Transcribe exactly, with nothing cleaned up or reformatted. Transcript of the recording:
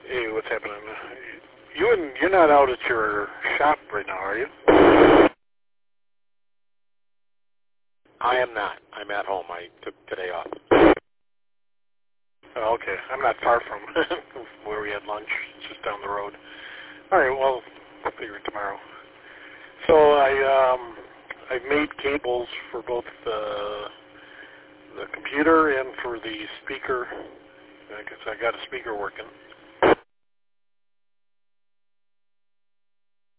Hey, what's happening? You and you're not out at your shop right now, are you? I am not. I'm at home. I took today off. Oh, okay. I'm not far from where we had lunch. It's just down the road. All right. Well, I'll figure it tomorrow. So I um I made cables for both the the computer and for the speaker. I guess I got a speaker working.